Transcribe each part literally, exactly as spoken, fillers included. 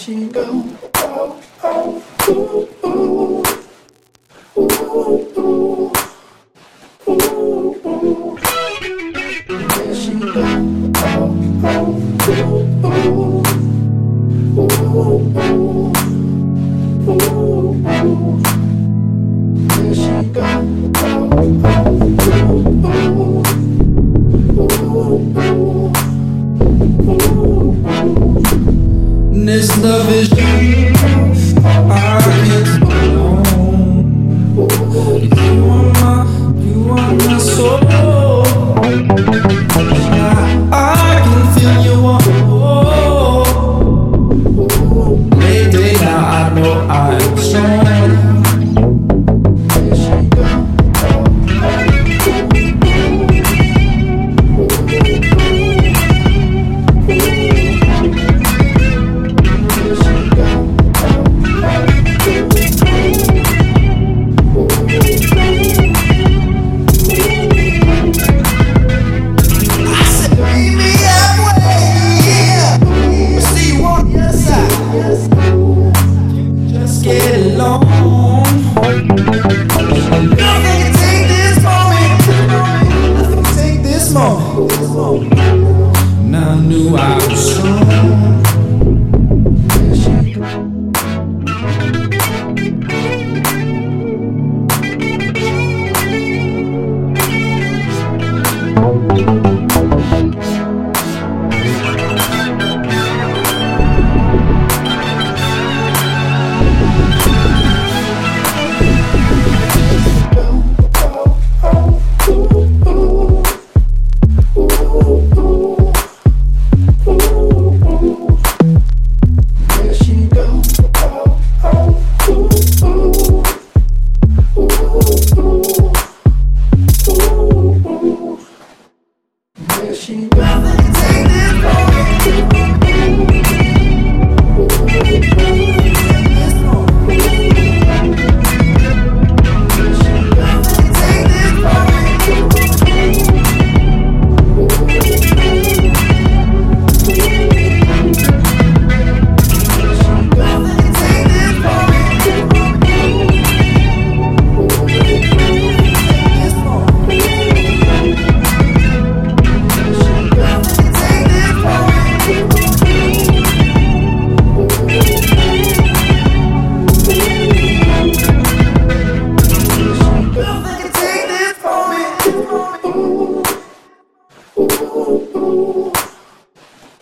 she go. Oh, oh, ooh, ooh, ooh, ooh, ooh, ooh. There she go. Oh, oh, ooh, ooh, ooh, ooh, ooh, ooh. There she go. Oh, oh, ooh, ooh, ooh, ooh. This love is you, I can't alone. You are my, you are my soul. I, I can feel you on. Lately now I know I'm strong. Get along. Nothing can take this moment. Nothing can take this moment. Now I knew I was strong.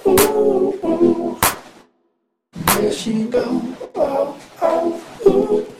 There she go. Oh, oh, ooh.